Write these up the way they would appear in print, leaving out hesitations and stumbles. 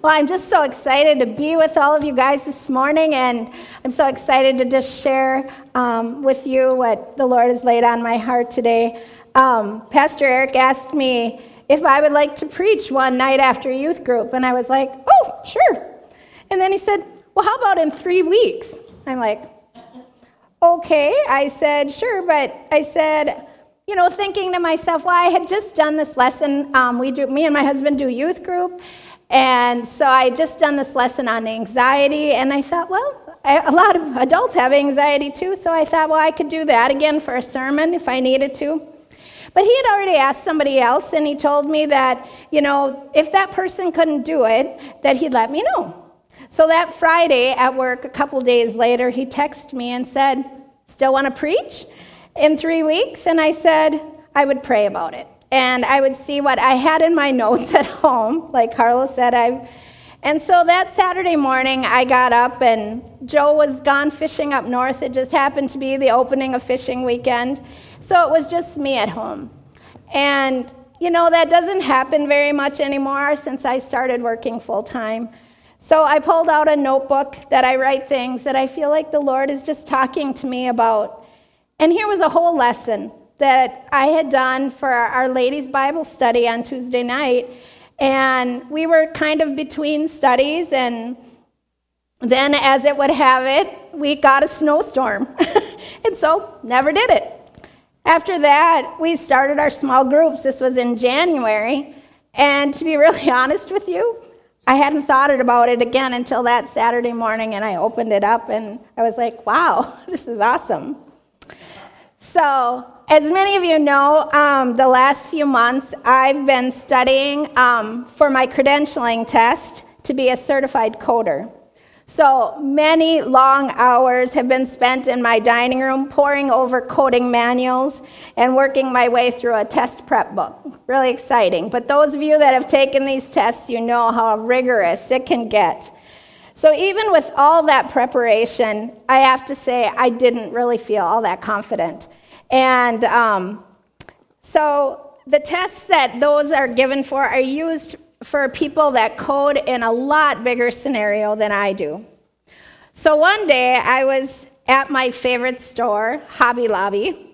Well, I'm just so excited to be with all of you guys this morning, and I'm so excited to just share with you what the Lord has laid on my heart today. Pastor Eric asked me if I would like to preach one night after youth group, and I was like, oh, sure. And then he said, well, how about in 3 weeks? I'm like, okay. I said, sure, but I said, thinking to myself, well, I had just done this lesson. Me and my husband do youth group, and so I had just done this lesson on anxiety, and I thought, well, a lot of adults have anxiety too, so I thought, well, I could do that again for a sermon if I needed to. But he had already asked somebody else, and he told me that, if that person couldn't do it, that he'd let me know. So that Friday at work, a couple days later, he texted me and said, still want to preach in 3 weeks? And I said, I would pray about it. And I would see what I had in my notes at home, like Carlos said. And so that Saturday morning, I got up, and Joe was gone fishing up north. It just happened to be the opening of fishing weekend. So it was just me at home. And, that doesn't happen very much anymore since I started working full-time. So I pulled out a notebook that I write things that I feel like the Lord is just talking to me about. And here was a whole lesson that I had done for our ladies' Bible study on Tuesday night. And we were kind of between studies, and then as it would have it, we got a snowstorm. And so never did it. After that, we started our small groups. This was in January. And to be really honest with you, I hadn't thought about it again until that Saturday morning, and I opened it up, and I was like, wow, this is awesome. So, as many of you know, the last few months, I've been studying for my credentialing test to be a certified coder. So, many long hours have been spent in my dining room poring over coding manuals and working my way through a test prep book. Really exciting. But those of you that have taken these tests, you know how rigorous it can get. So even with all that preparation, I have to say I didn't really feel all that confident. And so the tests that those are given for are used for people that code in a lot bigger scenario than I do. So one day I was at my favorite store, Hobby Lobby,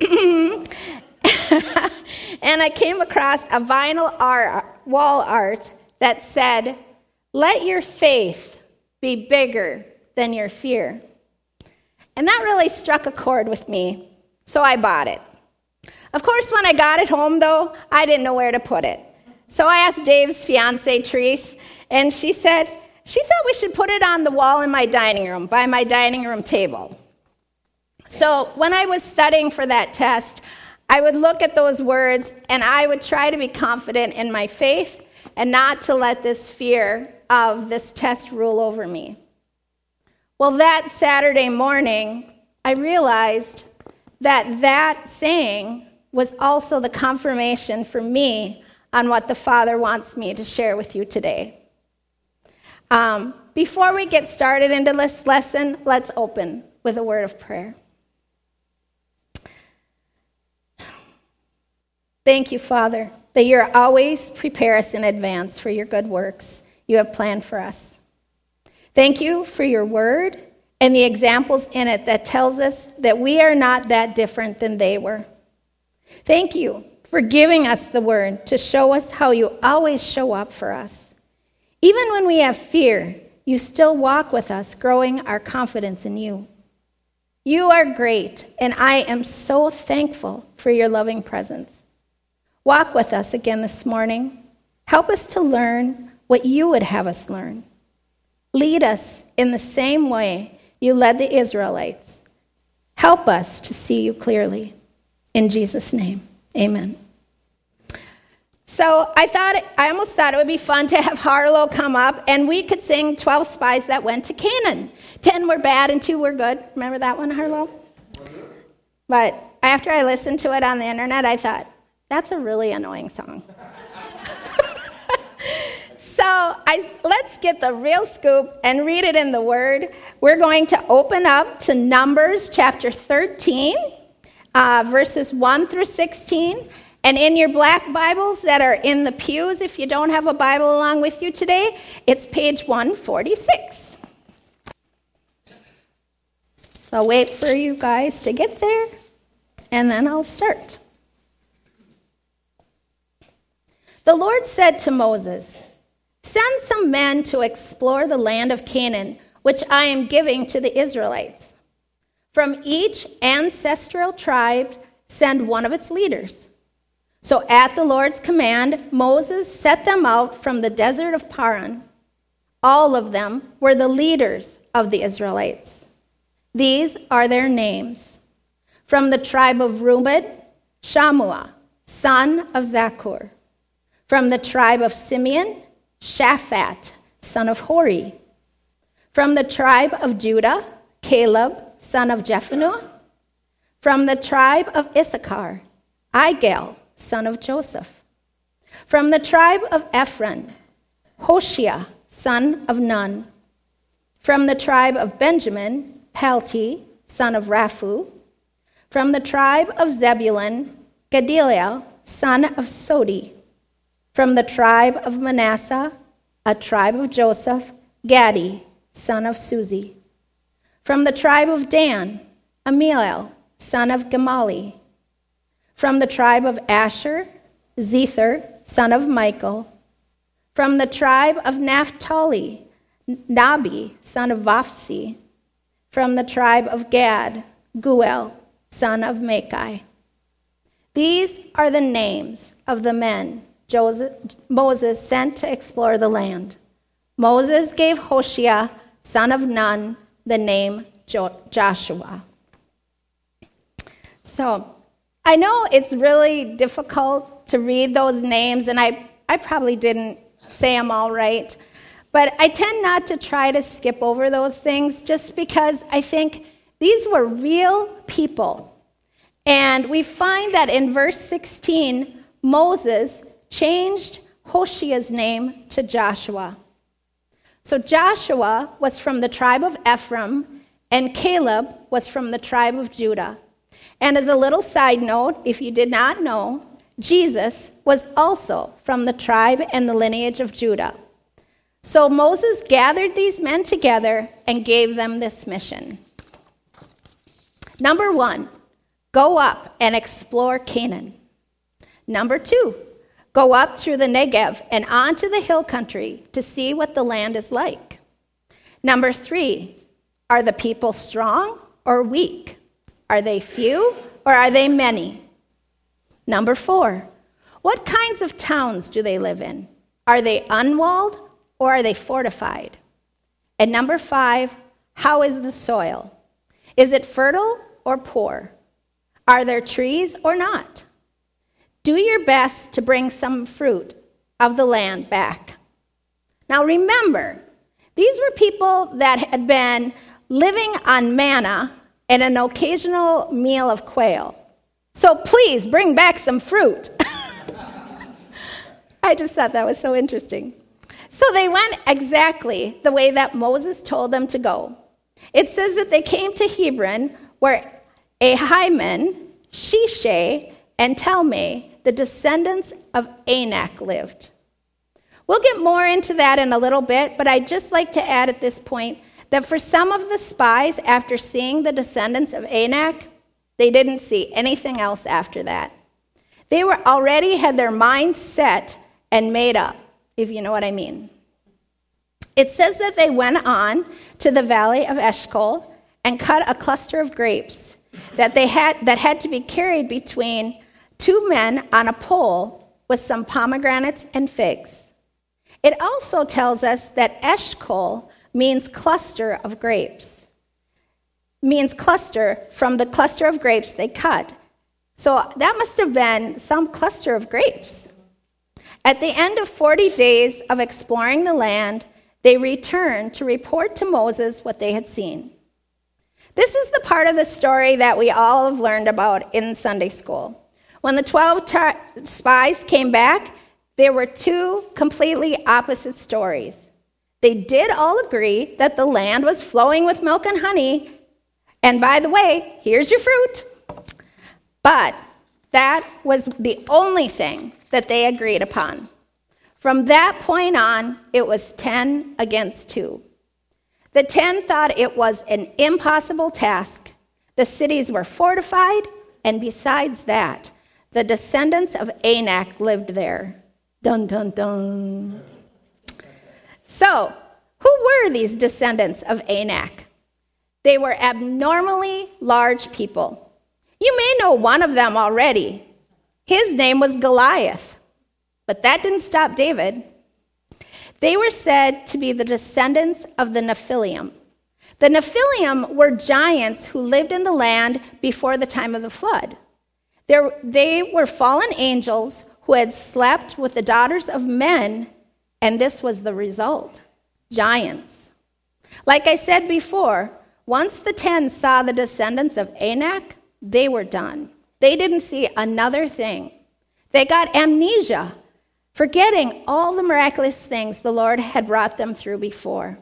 and I came across a vinyl wall art that said, "Let your faith be bigger than your fear." And that really struck a chord with me, so I bought it. Of course, when I got it home, though, I didn't know where to put it. So I asked Dave's fiancée, Therese, and she said she thought we should put it on the wall in my dining room, by my dining room table. So when I was studying for that test, I would look at those words, and I would try to be confident in my faith and not to let this fear of this test rule over me. Well, that Saturday morning, I realized that that saying was also the confirmation for me on what the Father wants me to share with you today. Before we get started into this lesson, let's open with a word of prayer. Thank you, Father, that you always prepare us in advance for your good works you have planned for us. Thank you for your word and the examples in it that tells us that we are not that different than they were. Thank you for giving us the word to show us how you always show up for us. Even when we have fear, you still walk with us, growing our confidence in you. You are great, and I am so thankful for your loving presence. Walk with us again this morning. Help us to learn what you would have us learn. Lead us in the same way you led the Israelites. Help us to see you clearly. In Jesus' name, amen. So I almost thought it would be fun to have Harlow come up, and we could sing 12 Spies That Went to Canaan. 10 were bad and 2 were good. Remember that one, Harlow? But after I listened to it on the internet, I thought, that's a really annoying song. So let's get the real scoop and read it in the Word. We're going to open up to Numbers chapter 13, verses 1 through 16. And in your black Bibles that are in the pews, if you don't have a Bible along with you today, it's page 146. I'll wait for you guys to get there, and then I'll start. The Lord said to Moses, "Send some men to explore the land of Canaan, which I am giving to the Israelites. From each ancestral tribe, send one of its leaders." So at the Lord's command, Moses set them out from the desert of Paran. All of them were the leaders of the Israelites. These are their names. From the tribe of Reuben, Shammua, son of Zakur. From the tribe of Simeon, Shaphat, son of Hori. From the tribe of Judah, Caleb, son of Jephunneh. From the tribe of Issachar, Igal, son of Joseph. From the tribe of Ephraim, Hoshea, son of Nun. From the tribe of Benjamin, Palti, son of Raphu. From the tribe of Zebulun, Gedaliah, son of Sodi. From the tribe of Manasseh, a tribe of Joseph, Gadi, son of Suzi. From the tribe of Dan, Amiel, son of Gamali. From the tribe of Asher, Zether, son of Michael. From the tribe of Naphtali, Nabi, son of Vophsi. From the tribe of Gad, Guel, son of Machai. These are the names of the men Moses sent to explore the land. Moses gave Hoshea, son of Nun, the name Joshua. So, I know it's really difficult to read those names, and I probably didn't say them all right, but I tend not to try to skip over those things just because I think these were real people. And we find that in verse 16, Moses changed Hoshea's name to Joshua. So Joshua was from the tribe of Ephraim, and Caleb was from the tribe of Judah. And as a little side note, if you did not know, Jesus was also from the tribe and the lineage of Judah. So Moses gathered these men together and gave them this mission. Number 1, go up and explore Canaan. Number 2, go up through the Negev and onto the hill country to see what the land is like. Number 3, are the people strong or weak? Are they few or are they many? Number 4, what kinds of towns do they live in? Are they unwalled or are they fortified? And number 5, how is the soil? Is it fertile or poor? Are there trees or not? Do your best to bring some fruit of the land back. Now remember, these were people that had been living on manna and an occasional meal of quail. So please bring back some fruit. I just thought that was so interesting. So they went exactly the way that Moses told them to go. It says that they came to Hebron, where Ahiman, Shishai, and Talmai, the descendants of Anak, lived. We'll get more into that in a little bit, but I'd just like to add at this point that for some of the spies, after seeing the descendants of Anak, they didn't see anything else after that. They were already had their minds set and made up, if you know what I mean. It says that they went on to the valley of Eshcol and cut a cluster of grapes that had to be carried between 2 men on a pole with some pomegranates and figs. It also tells us that Eshcol means cluster of grapes. Means cluster from the cluster of grapes they cut. So that must have been some cluster of grapes. At the end of 40 days of exploring the land, they returned to report to Moses what they had seen. This is the part of the story that we all have learned about in Sunday school. When the 12 spies came back, there were 2 completely opposite stories. They did all agree that the land was flowing with milk and honey, and by the way, here's your fruit. But That was the only thing that they agreed upon. From that point on, it was 10 against 2. The 10 thought it was an impossible task. The cities were fortified, and besides that, the descendants of Anak lived there. Dun, dun, dun. So, who were these descendants of Anak? They were abnormally large people. You may know one of them already. His name was Goliath. But that didn't stop David. They were said to be the descendants of the Nephilim. The Nephilim were giants who lived in the land before the time of the flood. They were fallen angels who had slept with the daughters of men, and this was the result: giants. Like I said before, once the 10 saw the descendants of Anak, they were done. They didn't see another thing. They got amnesia, forgetting all the miraculous things the Lord had brought them through before.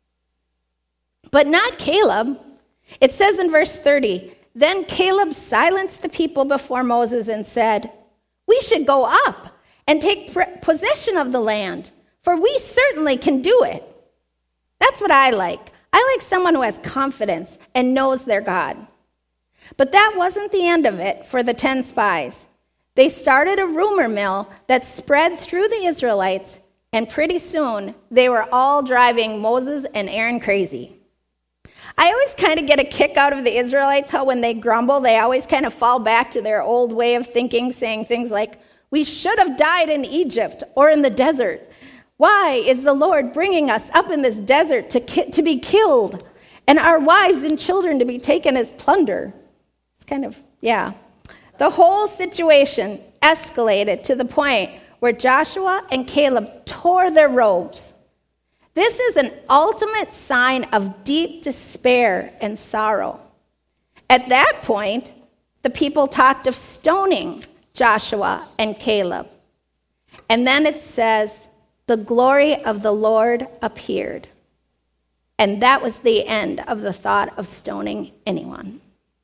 But not Caleb. It says in verse 30, "Then Caleb silenced the people before Moses and said, 'We should go up and take possession of the land, for we certainly can do it.'" That's what I like. I like someone who has confidence and knows their God. But that wasn't the end of it for the 10 spies. They started a rumor mill that spread through the Israelites, and pretty soon they were all driving Moses and Aaron crazy. I always kind of get a kick out of the Israelites, how when they grumble, they always kind of fall back to their old way of thinking, saying things like, "We should have died in Egypt or in the desert. Why is the Lord bringing us up in this desert to be killed, and our wives and children to be taken as plunder?" It's kind of, yeah. The whole situation escalated to the point where Joshua and Caleb tore their robes. This is an ultimate sign of deep despair and sorrow. At that point, the people talked of stoning Joshua and Caleb. And then it says, "The glory of the Lord appeared." And that was the end of the thought of stoning anyone.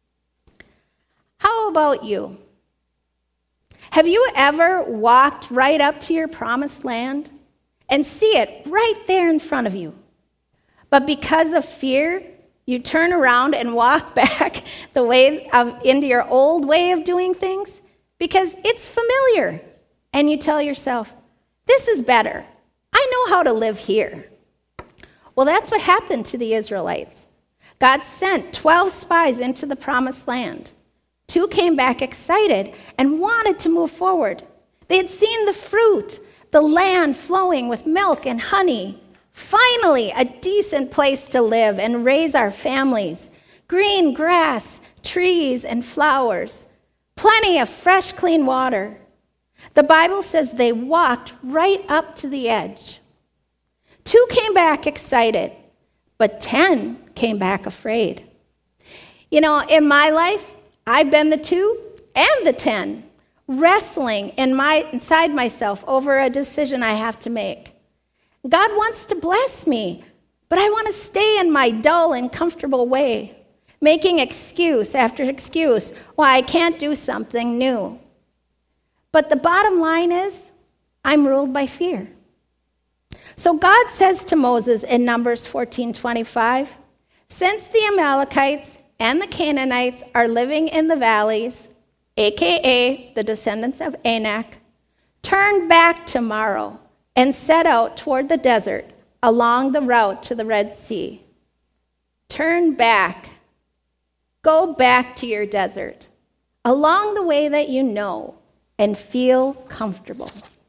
How about you? Have you ever walked right up to your promised land and see it right there in front of you? But because of fear, you turn around and walk back into your old way of doing things because it's familiar. And you tell yourself, "This is better. I know how to live here." Well, that's what happened to the Israelites. God sent 12 spies into the promised land. 2 came back excited and wanted to move forward. They had seen the fruit, the land flowing with milk and honey. Finally, a decent place to live and raise our families. Green grass, trees, and flowers. Plenty of fresh, clean water. The Bible says they walked right up to the edge. 2 came back excited, but 10 came back afraid. You know, in my life, I've been the 2 and the 10, wrestling inside myself over a decision I have to make. God wants to bless me, but I want to stay in my dull and comfortable way, making excuse after excuse why I can't do something new. But the bottom line is, I'm ruled by fear. So God says to Moses in Numbers 14:25, "Since the Amalekites and the Canaanites are living in the valleys, a.k.a. the descendants of Anak, turn back tomorrow and set out toward the desert along the route to the Red Sea." Turn back. Go back to your desert, along the way that you know, and feel comfortable.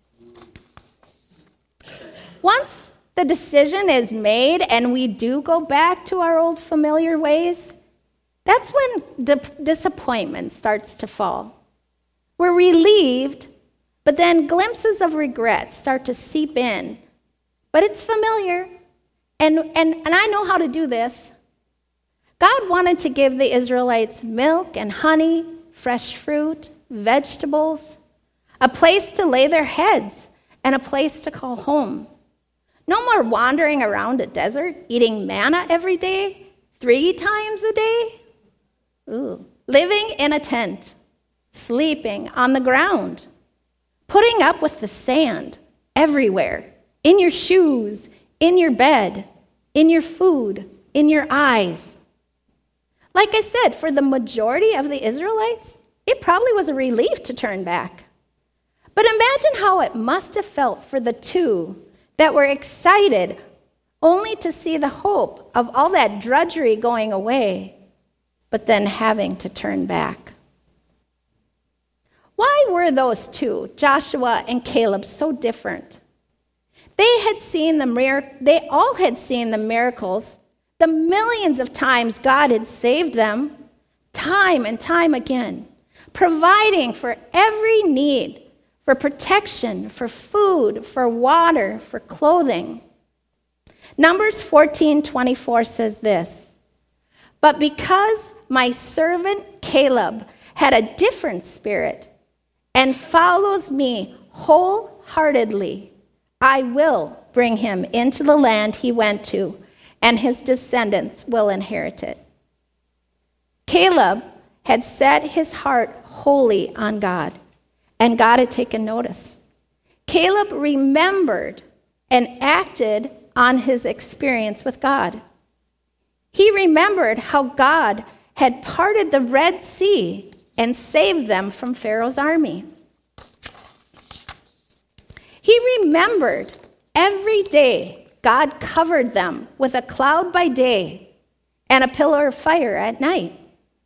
Once the decision is made and we do go back to our old familiar ways, that's when disappointment starts to fall. We're relieved, but then glimpses of regret start to seep in. But it's familiar, and I know how to do this. God wanted to give the Israelites milk and honey, fresh fruit, vegetables, a place to lay their heads, and a place to call home. No more wandering around a desert, eating manna every day, 3 times a day. Ooh. Living in a tent. sleeping on the ground, putting up with the sand everywhere, in your shoes, in your bed, in your food, in your eyes. Like I said, for the majority of the Israelites, it probably was a relief to turn back. But imagine how it must have felt for the two that were excited only to see the hope of all that drudgery going away, but then having to turn back. Why were those two, Joshua and Caleb, so different? They all had seen the miracles, the millions of times God had saved them, time and time again, providing for every need, for protection, for food, for water, for clothing. Numbers 14:24 says this, "But because my servant Caleb had a different spirit and follows me wholeheartedly, I will bring him into the land he went to, and his descendants will inherit it." Caleb had set his heart wholly on God, and God had taken notice. Caleb remembered and acted on his experience with God. He remembered how God had parted the Red Sea and saved them from Pharaoh's army. He remembered every day God covered them with a cloud by day and a pillar of fire at night.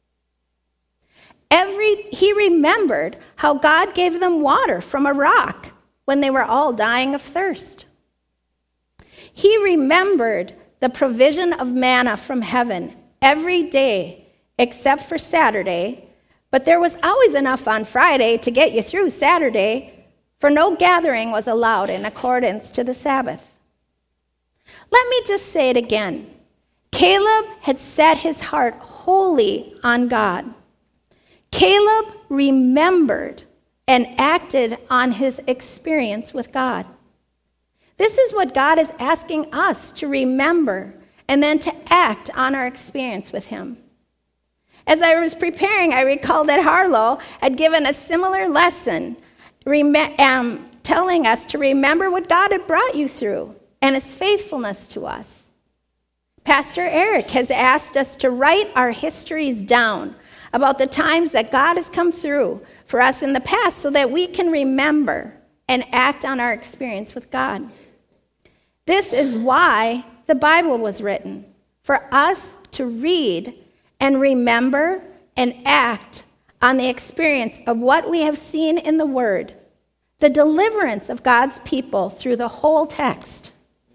He remembered how God gave them water from a rock when they were all dying of thirst. He remembered the provision of manna from heaven every day except for Saturday, but there was always enough on Friday to get you through Saturday, for no gathering was allowed in accordance to the Sabbath. Let me just say it again. Caleb had set his heart wholly on God. Caleb remembered and acted on his experience with God. This is what God is asking us to remember and then to act on our experience with him. As I was preparing, I recalled that Harlow had given a similar lesson, telling us to remember what God had brought you through and his faithfulness to us. Pastor Eric has asked us to write our histories down about the times that God has come through for us in the past so that we can remember and act on our experience with God. This is why the Bible was written, for us to read and remember and act on the experience of what we have seen in the Word, the deliverance of God's people through the whole text.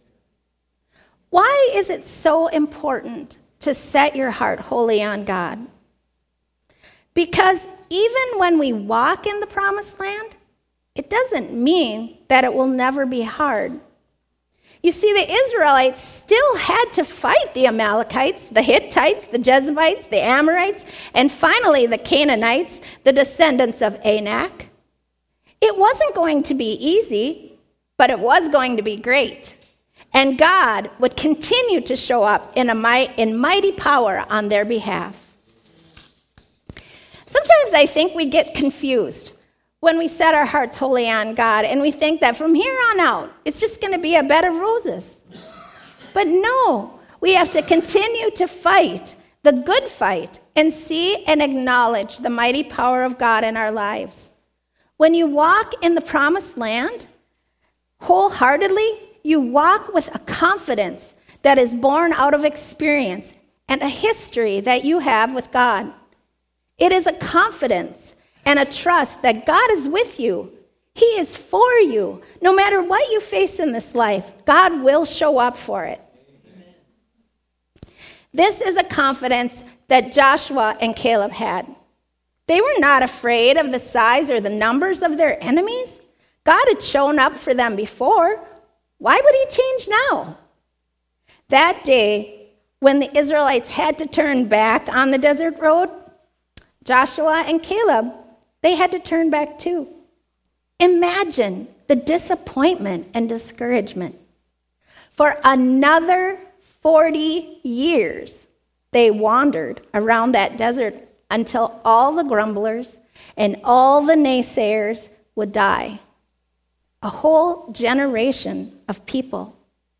Why is it so important to set your heart wholly on God? Because even when we walk in the promised land, it doesn't mean that it will never be hard. You see, the Israelites still had to fight the Amalekites, the Hittites, the Jebusites, the Amorites, and finally the Canaanites, the descendants of Anak. It wasn't going to be easy, but it was going to be great. And God would continue to show up in mighty power on their behalf. Sometimes I think we get confused when we set our hearts wholly on God, and we think that from here on out, it's just going to be a bed of roses. But no, we have to continue to fight the good fight and see and acknowledge the mighty power of God in our lives. When you walk in the promised land wholeheartedly, you walk with a confidence that is born out of experience and a history that you have with God. It is a confidence and a trust that God is with you. He is for you. No matter what you face in this life, God will show up for it. Amen. This is a confidence that Joshua and Caleb had. They were not afraid of the size or the numbers of their enemies. God had shown up for them before. Why would he change now? That day, when the Israelites had to turn back on the desert road, Joshua and Caleb, they had to turn back too. Imagine the disappointment and discouragement. For another 40 years, they wandered around that desert until all the grumblers and all the naysayers would die. A whole generation of people.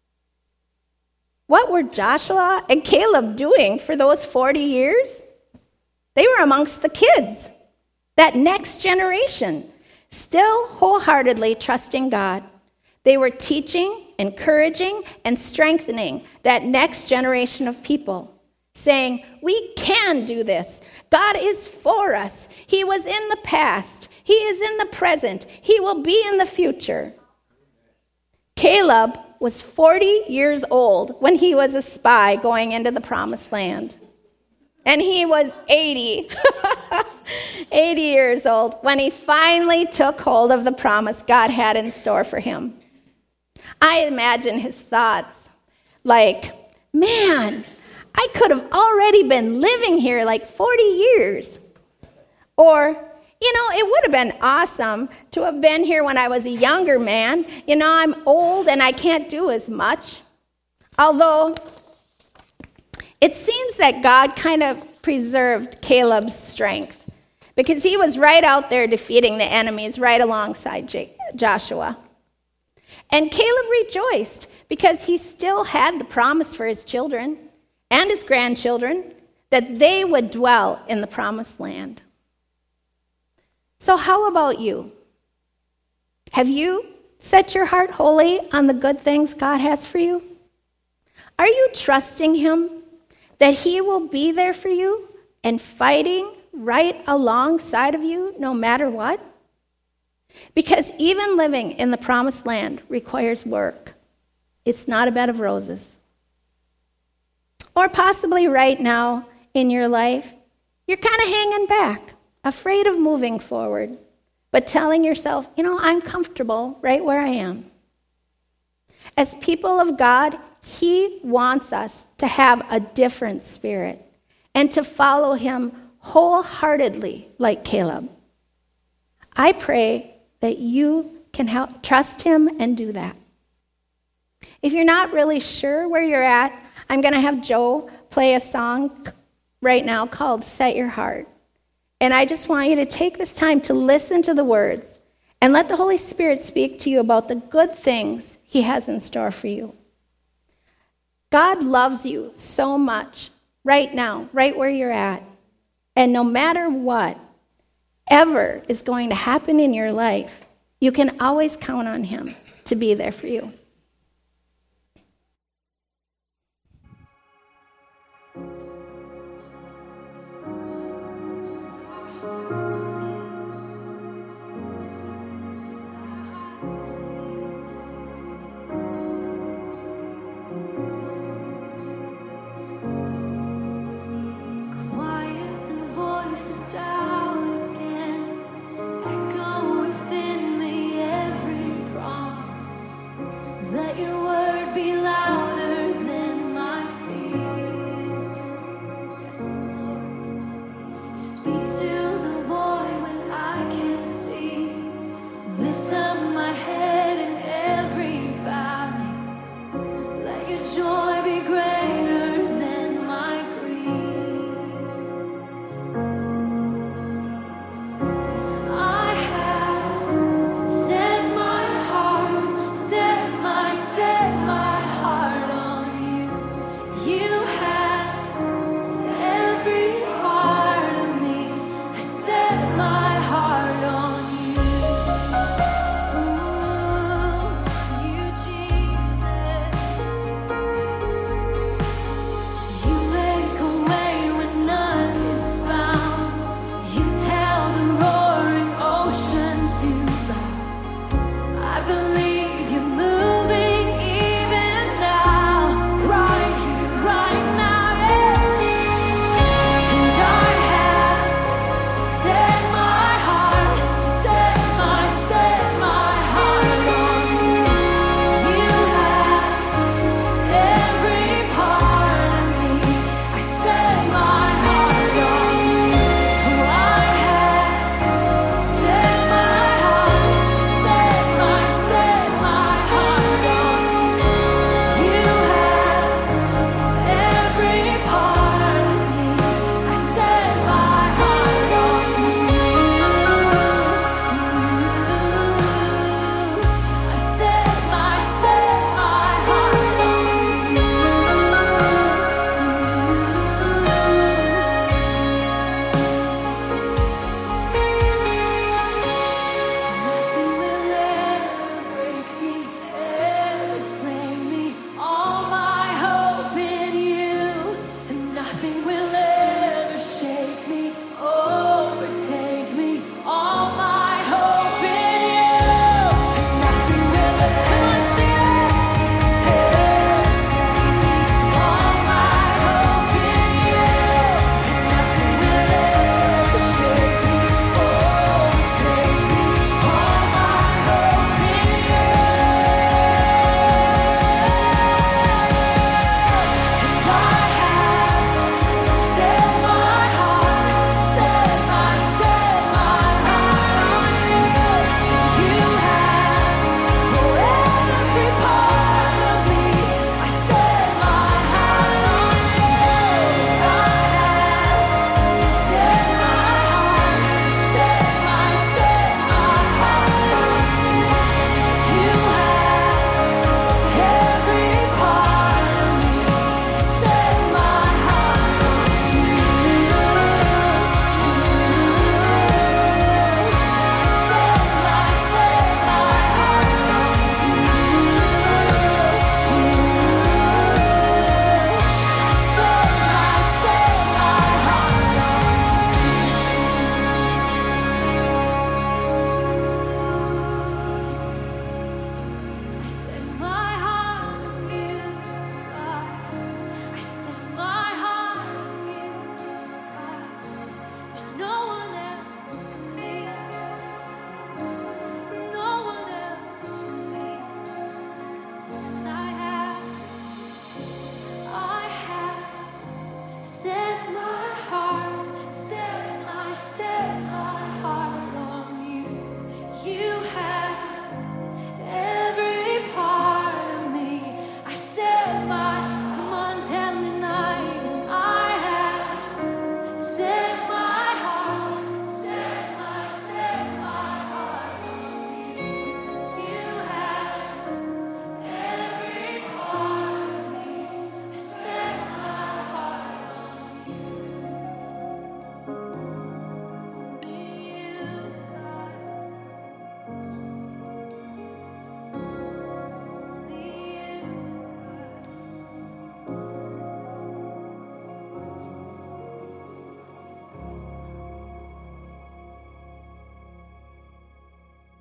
What were Joshua and Caleb doing for those 40 years? They were amongst the kids, that next generation, still wholeheartedly trusting God. They were teaching, encouraging, and strengthening that next generation of people, saying, we can do this. God is for us. He was in the past. He is in the present. He will be in the future. Caleb was 40 years old when he was a spy going into the promised land. And he was 80, 80 years old when he finally took hold of the promise God had in store for him. I imagine his thoughts like, man, I could have already been living here like 40 years. Or, it would have been awesome to have been here when I was a younger man. I'm old and I can't do as much. Although, it seems that God kind of preserved Caleb's strength because he was right out there defeating the enemies right alongside Joshua. And Caleb rejoiced because he still had the promise for his children and his grandchildren that they would dwell in the promised land. So how about you? Have you set your heart wholly on the good things God has for you? Are you trusting him that he will be there for you and fighting right alongside of you no matter what? Because even living in the promised land requires work. It's not a bed of roses. Or possibly right now in your life, you're kind of hanging back, afraid of moving forward, but telling yourself, I'm comfortable right where I am. As people of God, he wants us to have a different spirit and to follow him wholeheartedly like Caleb. I pray that you can trust him and do that. If you're not really sure where you're at, I'm going to have Joe play a song right now called Set Your Heart. And I just want you to take this time to listen to the words and let the Holy Spirit speak to you about the good things he has in store for you. God loves you so much right now, right where you're at. And no matter what ever is going to happen in your life, you can always count on him to be there for you.